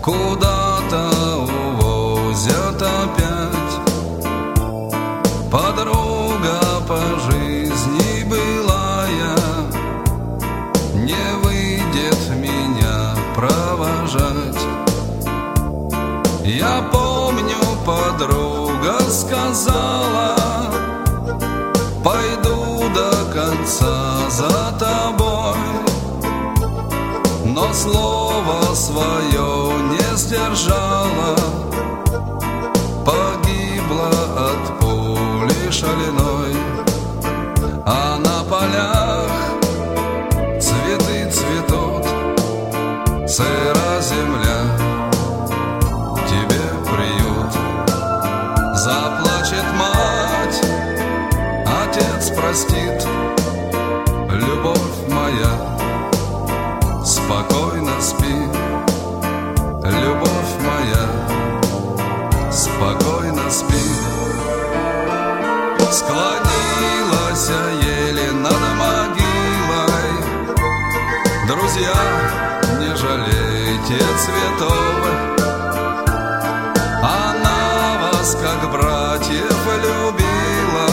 куда-то увозят опять. Подруга по жизни былая не выйдет меня провожать. Я помню, подруга сказала: пойду до конца за тобой. Но слово свое не сдержала, погибла от пули шальной. А на полях цветы цветут, сыра земля тебе приют. Заплачет мать, отец простит, любовь моя, спокойно спи, любовь моя, спокойно спи. Склонилась еле над могилой. Друзья, не жалейте цветов, она вас как братьев любила.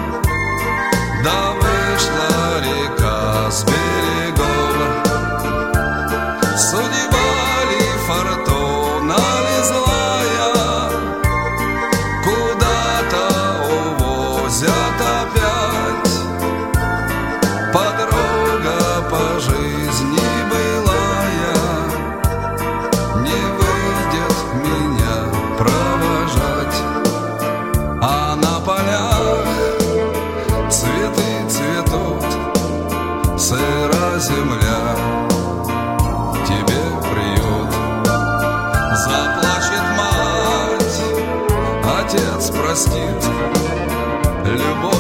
Да вышла река с берегов. Судьба ли, фортуна ли злая, куда-то увозят опять. Подруга по жизни былая не выйдет меня провожать. А на полях цветы цветут, сыра земля тебе приют. Заплачет мать, отец простит, любовь